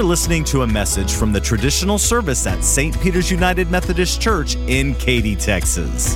listening to a message from the traditional service at St. Peter's United Methodist Church in Katy, Texas.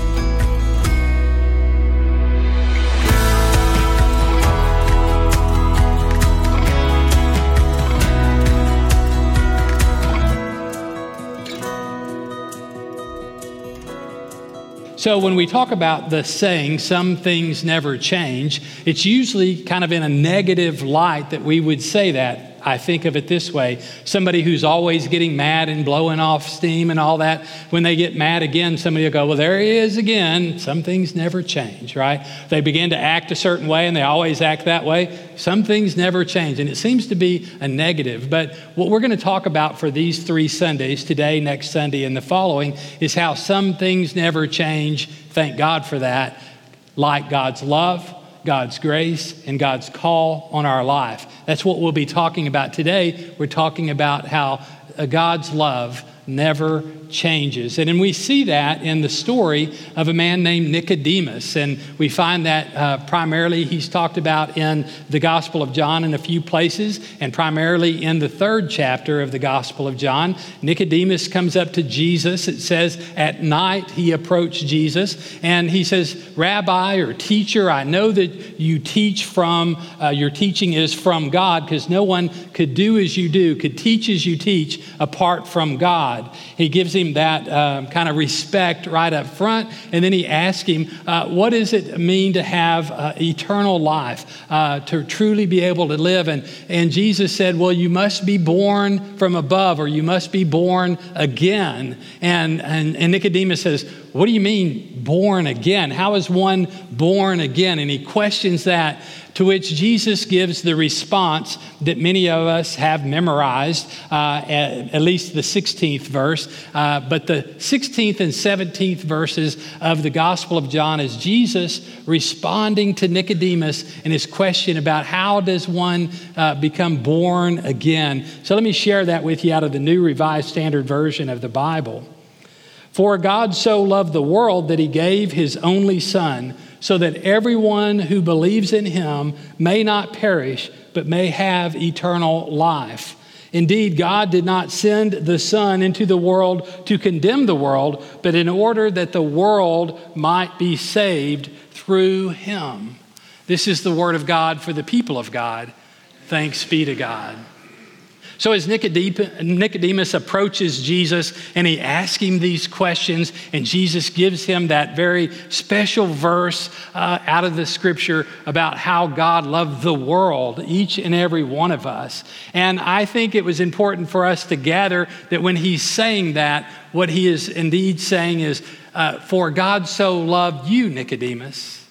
So when we talk about the saying, some things never change, it's usually kind of in a negative light that we would say that. I think of it this way. Somebody who's always getting mad and blowing off steam and all that, when they get mad again, somebody will go, well, there he is again. Some things never change, right? They begin to act a certain way and they always act that way. Some things never change. And it seems to be a negative. But what we're going to talk about for these 3 Sundays, today, next Sunday, and the following, is how some things never change. Thank God for that. Like God's love, God's grace, and God's call on our life. That's what we'll be talking about today. We're talking about how God's love never changes. And we see that in the story of a man named Nicodemus. And we find that primarily he's talked about in the Gospel of John in a few places, and primarily in the 3rd chapter of the Gospel of John. Nicodemus comes up to Jesus. It says at night he approached Jesus and he says, Rabbi or teacher, I know that you teach from, your teaching is from God, because no one could do as you do, could teach as you teach apart from God. He gives him that kind of respect right up front. And then he asks him, what does it mean to have eternal life, to truly be able to live? And Jesus said, well, you must be born from above, or you must be born again. And Nicodemus says, what do you mean born again? How is one born again? And he questions that, to which Jesus gives the response that many of us have memorized, at least the 16th verse. But the 16th and 17th verses of the Gospel of John is Jesus responding to Nicodemus and his question about how does one become born again. So let me share that with you out of the New Revised Standard Version of the Bible. For God so loved the world that he gave his only Son, so that everyone who believes in him may not perish, but may have eternal life. Indeed, God did not send the Son into the world to condemn the world, but in order that the world might be saved through him. This is the word of God for the people of God. Thanks be to God. So as Nicodemus approaches Jesus and he asks him these questions, and Jesus gives him that very special verse out of the scripture about how God loved the world, each and every one of us. And I think it was important for us to gather that when he's saying that, what he is indeed saying is, for God so loved you, Nicodemus.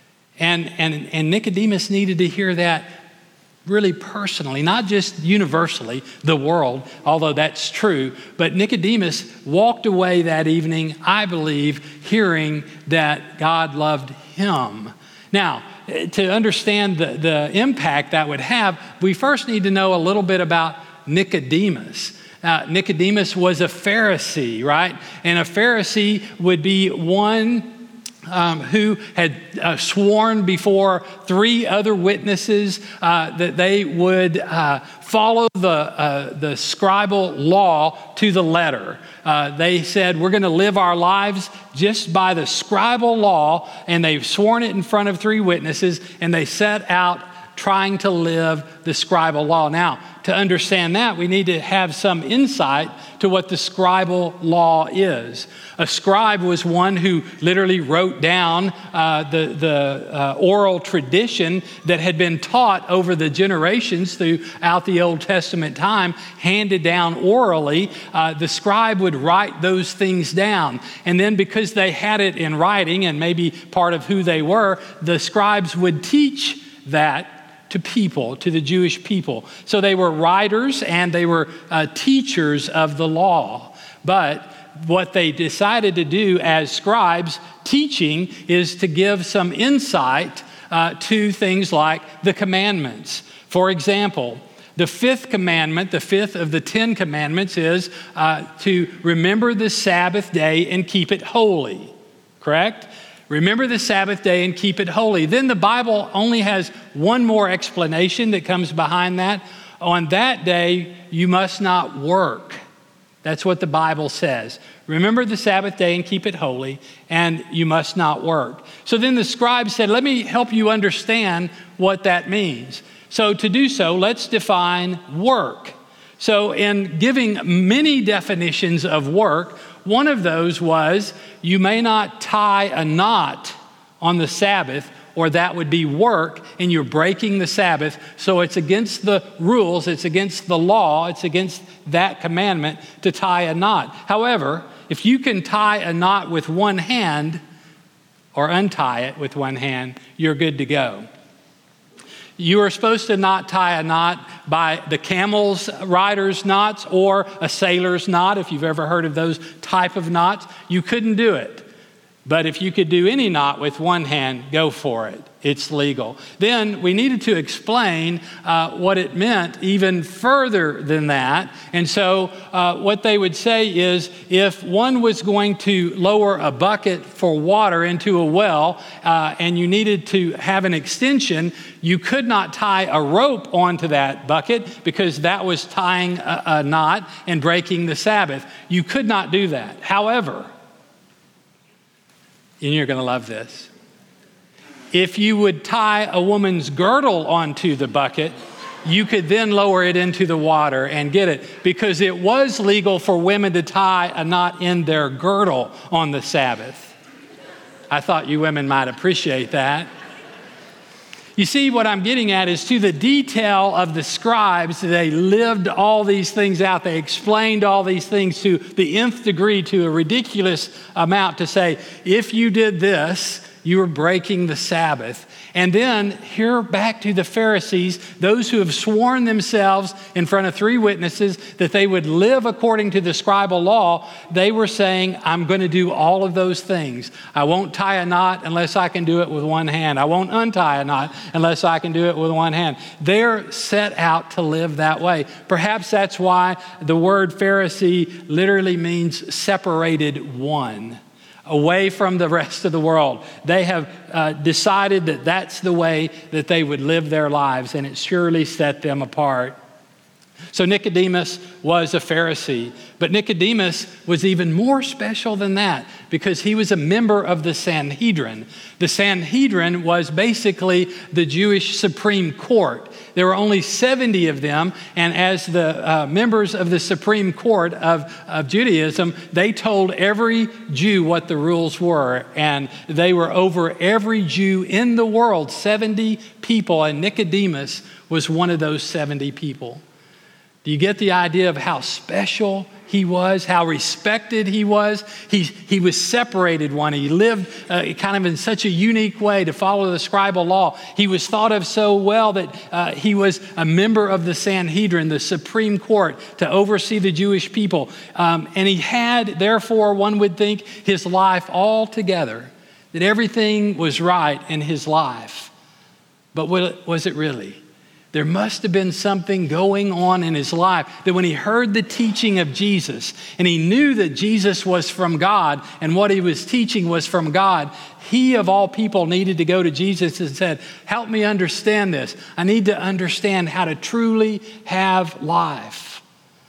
And Nicodemus needed to hear that really personally, not just universally, the world, although that's true. But Nicodemus walked away that evening, I believe, hearing that God loved him. Now, to understand the impact that would have, we first need to know a little bit about Nicodemus. Nicodemus was a Pharisee, right? And a Pharisee would be one who had sworn before 3 other witnesses that they would follow the scribal law to the letter. They said, we're going to live our lives just by the scribal law, and they've sworn it in front of 3 witnesses, and they set out trying to live the scribal law. Now, to understand that, we need to have some insight to what the scribal law is. A scribe was one who literally wrote down the oral tradition that had been taught over the generations throughout the Old Testament time, handed down orally. The scribe would write those things down. And then because they had it in writing and maybe part of who they were, the scribes would teach that to people, to the Jewish people. So they were writers and they were teachers of the law. But what they decided to do as scribes teaching is to give some insight to things like the commandments. For example, the 5th commandment, the 5th of the 10 commandments, is to remember the Sabbath day and keep it holy, correct? Remember the Sabbath day and keep it holy. Then the Bible only has one more explanation that comes behind that. On that day, you must not work. That's what the Bible says. Remember the Sabbath day and keep it holy, and you must not work. So then the scribe said, let me help you understand what that means. So to do so, let's define work. So in giving many definitions of work, one of those was, you may not tie a knot on the Sabbath, or that would be work, and you're breaking the Sabbath. So it's against the rules, it's against the law, it's against that commandment to tie a knot. However, if you can tie a knot with one hand, or untie it with one hand, you're good to go. You are supposed to not tie a knot by the camel's rider's knots or a sailor's knot, if you've ever heard of those type of knots. You couldn't do it. But if you could do any knot with one hand, go for it. It's legal. Then we needed to explain what it meant even further than that. And so what they would say is, if one was going to lower a bucket for water into a well and you needed to have an extension, you could not tie a rope onto that bucket because that was tying a knot and breaking the Sabbath. You could not do that. However, and you're going to love this, if you would tie a woman's girdle onto the bucket, you could then lower it into the water and get it, because it was legal for women to tie a knot in their girdle on the Sabbath. I thought you women might appreciate that. You see, what I'm getting at is, to the detail of the scribes, they lived all these things out. They explained all these things to the nth degree, to a ridiculous amount, to say, if you did this, you were breaking the Sabbath. And then here back to the Pharisees, those who have sworn themselves in front of 3 witnesses that they would live according to the scribal law. They were saying, I'm going to do all of those things. I won't tie a knot unless I can do it with one hand. I won't untie a knot unless I can do it with one hand. They're set out to live that way. Perhaps that's why the word Pharisee literally means separated one, away from the rest of the world. They have decided that that's the way that they would live their lives, and it surely set them apart. So Nicodemus was a Pharisee, but Nicodemus was even more special than that, because he was a member of the Sanhedrin. The Sanhedrin was basically the Jewish Supreme Court. There were only 70 of them, and as the members of the Supreme Court of Judaism, they told every Jew what the rules were, and they were over every Jew in the world, 70 people, and Nicodemus was one of those 70 people. Do you get the idea of how special he was, how respected he was? He was separated one. He lived kind of in such a unique way to follow the scribal law. He was thought of so well that he was a member of the Sanhedrin, the Supreme Court, to oversee the Jewish people. And he had, therefore, one would think, his life all together, that everything was right in his life. But was it really? There must have been something going on in his life, that when he heard the teaching of Jesus and he knew that Jesus was from God and what he was teaching was from God, he of all people needed to go to Jesus and said, help me understand this. I need to understand how to truly have life.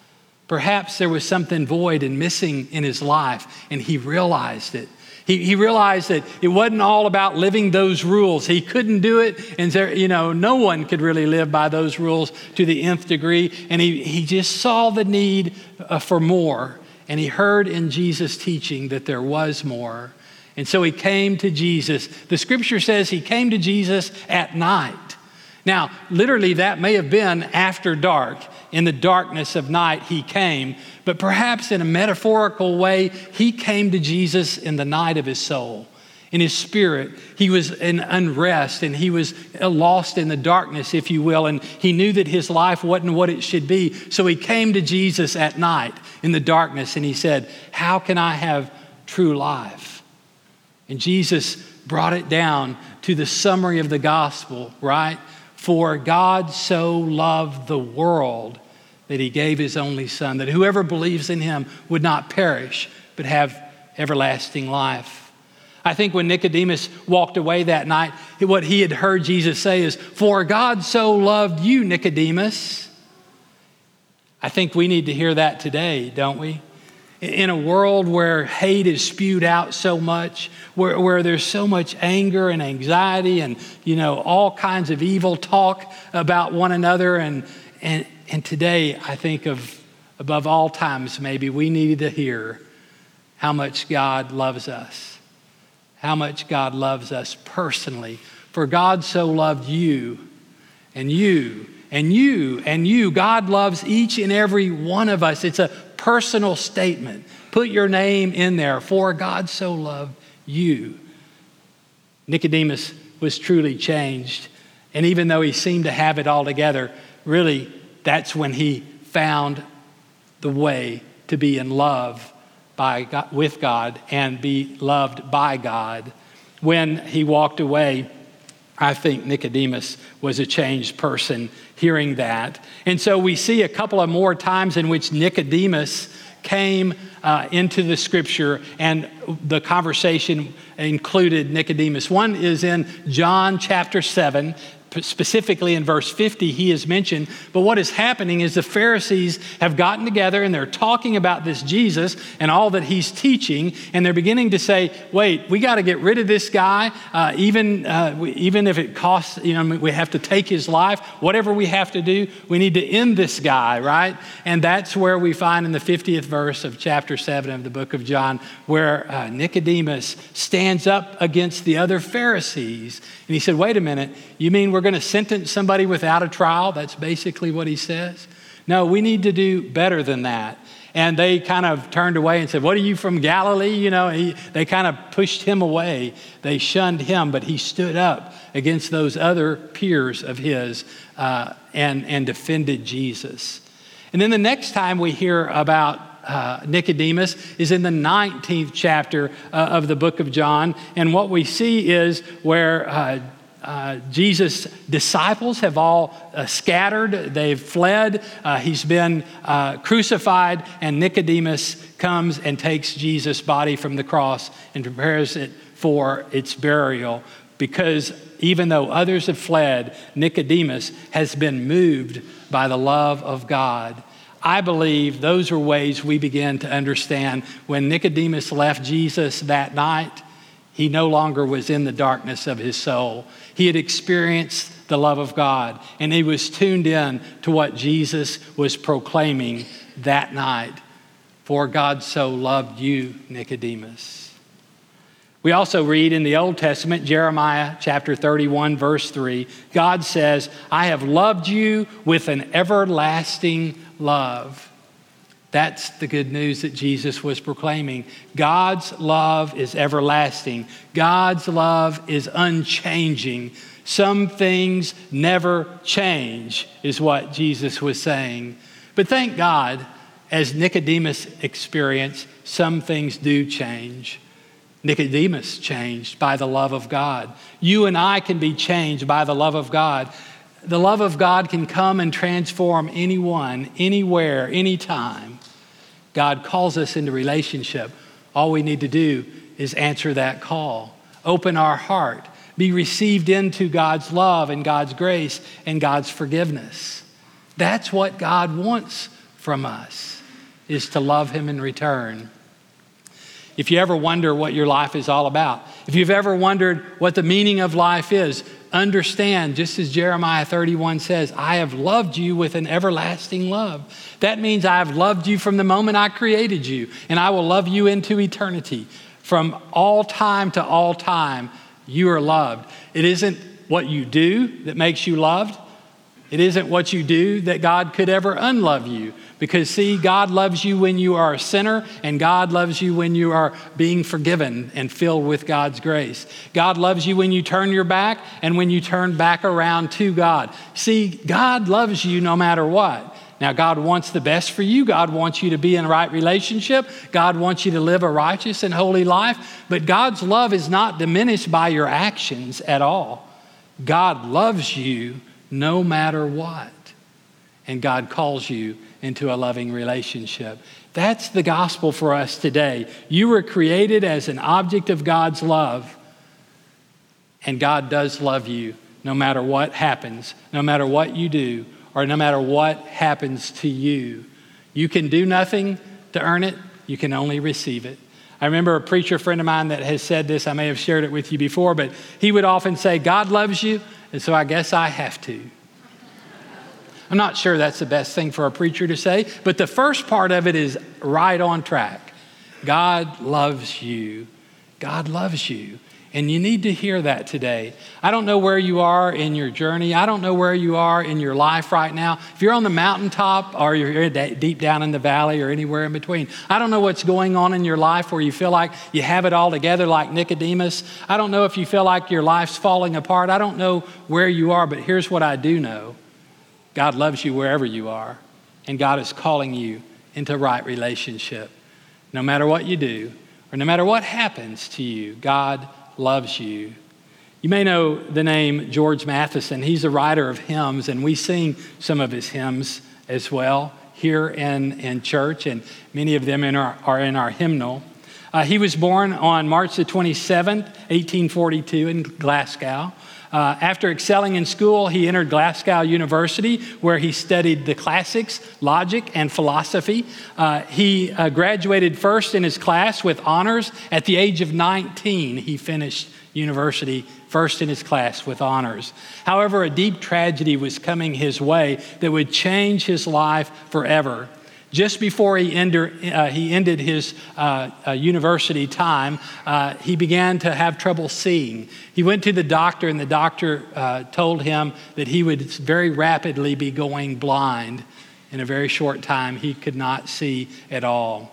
Perhaps there was something void and missing in his life, and he realized it. He realized that it wasn't all about living those rules. He couldn't do it, and no one could really live by those rules to the nth degree. And he just saw the need for more, and he heard in Jesus' teaching that there was more. And so he came to Jesus. The scripture says he came to Jesus at night. Now, literally, that may have been after dark. In the darkness of night, he came. But perhaps in a metaphorical way, he came to Jesus in the night of his soul. In his spirit, he was in unrest, and he was lost in the darkness, if you will. And he knew that his life wasn't what it should be. So he came to Jesus at night in the darkness, and he said, how can I have true life? And Jesus brought it down to the summary of the gospel, right? For God so loved the world that he gave his only son, that whoever believes in him would not perish, but have everlasting life. I think when Nicodemus walked away that night, what he had heard Jesus say is, for God so loved you, Nicodemus. I think we need to hear that today, don't we? In a world where hate is spewed out so much, where there's so much anger and anxiety and, all kinds of evil talk about one another. And today, I think above all times, maybe we needed to hear how much God loves us, how much God loves us personally. For God so loved you and you and you and you. God loves each and every one of us. It's a personal statement. Put your name in there. For God so loved you. Nicodemus was truly changed. And even though he seemed to have it all together, really, that's when he found the way to be in love with God and be loved by God. When he walked away, I think Nicodemus was a changed person hearing that. And so we see a couple of more times in which Nicodemus came into the scripture, and the conversation included Nicodemus. One is in John chapter 7. Specifically in verse 50, he is mentioned. But what is happening is the Pharisees have gotten together and they're talking about this Jesus and all that he's teaching. And they're beginning to say, wait, we got to get rid of this guy. Even if it costs, we have to take his life. Whatever we have to do, we need to end this guy, right? And that's where we find in the 50th verse of chapter 7 of the book of John, where Nicodemus stands up against the other Pharisees. And he said, wait a minute, you mean we're going to sentence somebody without a trial? That's basically what he says. No, we need to do better than that. And they kind of turned away and said, what are you from Galilee? They kind of pushed him away. They shunned him, but he stood up against those other peers of his and defended Jesus. And then the next time we hear about Nicodemus is in the 19th chapter of the book of John. And what we see is where Jesus' disciples have all scattered. They've fled. He's been crucified, and Nicodemus comes and takes Jesus' body from the cross and prepares it for its burial. Because even though others have fled, Nicodemus has been moved by the love of God. I believe those are ways we begin to understand when Nicodemus left Jesus that night, he no longer was in the darkness of his soul. He had experienced the love of God, and he was tuned in to what Jesus was proclaiming that night. For God so loved you, Nicodemus. We also read in the Old Testament, Jeremiah chapter 31, verse 3, God says, I have loved you with an everlasting love. That's the good news that Jesus was proclaiming. God's love is everlasting. God's love is unchanging. Some things never change, is what Jesus was saying. But thank God, as Nicodemus experienced, some things do change. Nicodemus changed by the love of God. You and I can be changed by the love of God. The love of God can come and transform anyone, anywhere, anytime. God calls us into relationship. All we need to do is answer that call. Open our heart. Be received into God's love and God's grace and God's forgiveness. That's what God wants from us, is to love him in return. If you ever wonder what your life is all about, if you've ever wondered what the meaning of life is, understand, just as Jeremiah 31 says, I have loved you with an everlasting love. That means I have loved you from the moment I created you, and I will love you into eternity. From all time to all time, you are loved. It isn't what you do that makes you loved. It isn't what you do that God could ever unlove you. Because see, God loves you when you are a sinner, and God loves you when you are being forgiven and filled with God's grace. God loves you when you turn your back and when you turn back around to God. See, God loves you no matter what. Now, God wants the best for you. God wants you to be in a right relationship. God wants you to live a righteous and holy life. But God's love is not diminished by your actions at all. God loves you no matter what. And God calls you into a loving relationship. That's the gospel for us today. You were created as an object of God's love. And God does love you no matter what happens, no matter what you do, or no matter what happens to you. You can do nothing to earn it. You can only receive it. I remember a preacher friend of mine that has said this. I may have shared it with you before, but he would often say, God loves you, and so I guess I have to. I'm not sure that's the best thing for a preacher to say, but the first part of it is right on track. God loves you. God loves you. And you need to hear that today. I don't know where you are in your journey. I don't know where you are in your life right now. If you're on the mountaintop or you're deep down in the valley or anywhere in between, I don't know what's going on in your life where you feel like you have it all together like Nicodemus. I don't know if you feel like your life's falling apart. I don't know where you are, but here's what I do know. God loves you wherever you are, and God is calling you into right relationship. No matter what you do, or no matter what happens to you, God loves you. You may know the name George Matheson. He's a writer of hymns, and we sing some of his hymns as well here in church, and many of them are in our hymnal. He was born on March the 27th, 1842 in Glasgow. After excelling in school, he entered Glasgow University, where he studied the classics, logic, and philosophy. He graduated first in his class with honors. At the age of 19, he finished university first in his class with honors. However, a deep tragedy was coming his way that would change his life forever. Just before he ended his university time, he began to have trouble seeing. He went to the doctor, and the doctor told him that he would very rapidly be going blind. In a very short time, he could not see at all.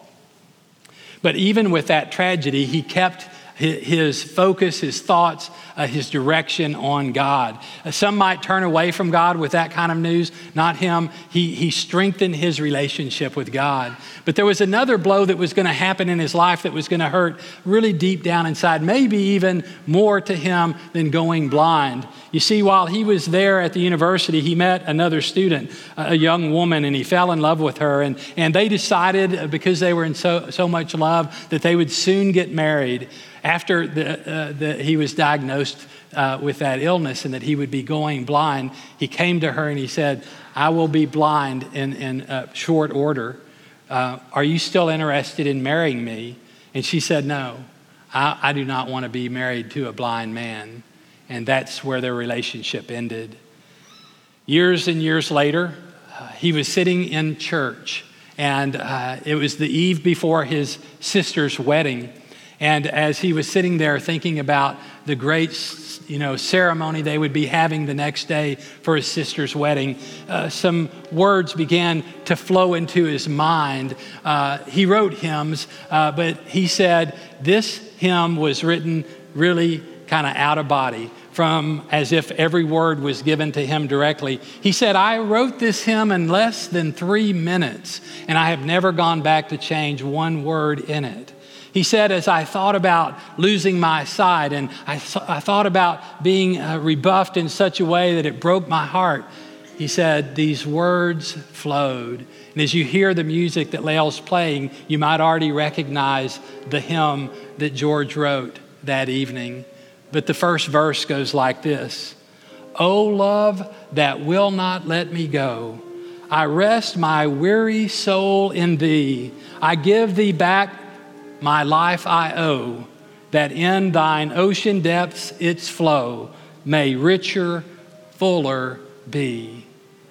But even with that tragedy, he kept his focus, his thoughts, his direction on God. Some might turn away from God with that kind of news. Not him. He strengthened his relationship with God. But there was another blow that was going to happen in his life that was going to hurt really deep down inside, maybe even more to him than going blind. You see, while he was there at the university, he met another student, a young woman, and he fell in love with her. And they decided, because they were in so much love, that they would soon get married. After he was diagnosed with that illness and that he would be going blind, he came to her and he said, I will be blind in short order. Are you still interested in marrying me? And she said, no, I do not want to be married to a blind man. And that's where their relationship ended. Years and years later, he was sitting in church, and it was the eve before his sister's wedding. And as he was sitting there thinking about the great, ceremony they would be having the next day for his sister's wedding, some words began to flow into his mind. He wrote hymns, but he said this hymn was written really kind of out of body, from as if every word was given to him directly. He said, I wrote this hymn in less than 3 minutes, and I have never gone back to change one word in it. He said, as I thought about losing my sight, and I thought about being rebuffed in such a way that it broke my heart, he said, these words flowed. And as you hear the music that Lael's playing, you might already recognize the hymn that George wrote that evening. But the first verse goes like this. O love that will not let me go, I rest my weary soul in thee. I give thee back my life I owe, that in thine ocean depths its flow may richer, fuller be.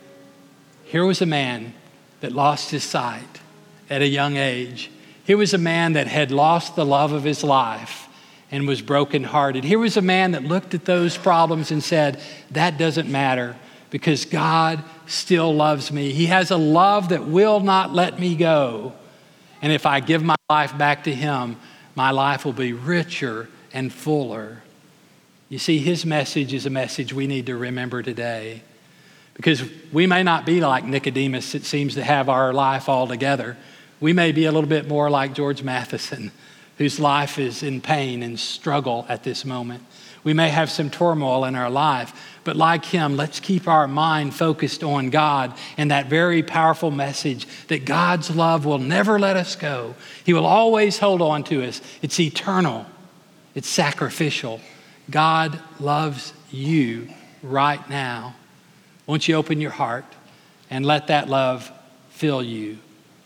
Here was a man that lost his sight at a young age. Here was a man that had lost the love of his life and was brokenhearted. Here was a man that looked at those problems and said, that doesn't matter because God still loves me. He has a love that will not let me go. And if I give my life back to him, my life will be richer and fuller. You see, his message is a message we need to remember today, because we may not be like Nicodemus that seems to have our life all together. We may be a little bit more like George Matheson, whose life is in pain and struggle at this moment. We may have some turmoil in our life, but like him, let's keep our mind focused on God and that very powerful message that God's love will never let us go. He will always hold on to us. It's eternal. It's sacrificial. God loves you right now. Won't you open your heart and let that love fill you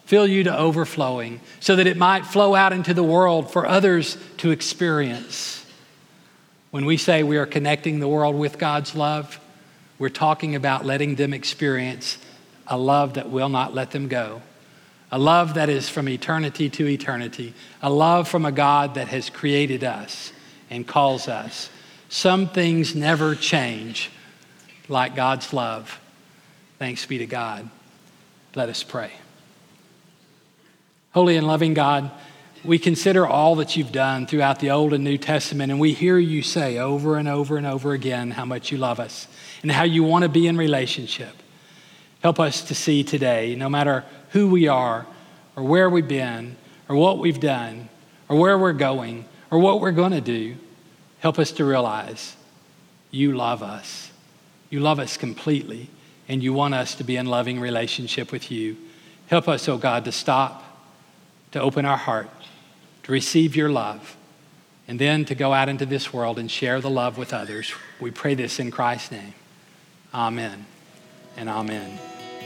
Fill you to overflowing so that it might flow out into the world for others to experience. When we say we are connecting the world with God's love, we're talking about letting them experience a love that will not let them go. A love that is from eternity to eternity. A love from a God that has created us and calls us. Some things never change like God's love. Thanks be to God. Let us pray. Holy and loving God, we consider all that you've done throughout the Old and New Testament, and we hear you say over and over and over again how much you love us and how you want to be in relationship. Help us to see today, no matter who we are or where we've been or what we've done or where we're going or what we're going to do, help us to realize you love us. You love us completely, and you want us to be in loving relationship with you. Help us, oh God, to stop, to open our heart, to receive your love, and then to go out into this world and share the love with others. We pray this in Christ's name. Amen and amen.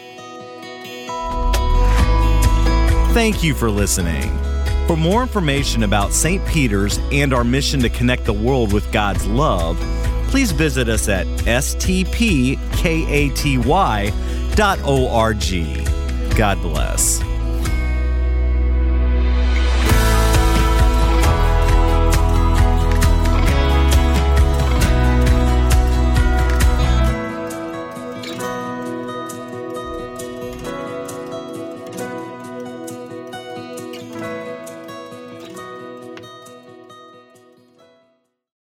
Thank you for listening. For more information about St. Peter's and our mission to connect the world with God's love, please visit us at stpkaty.org. God bless.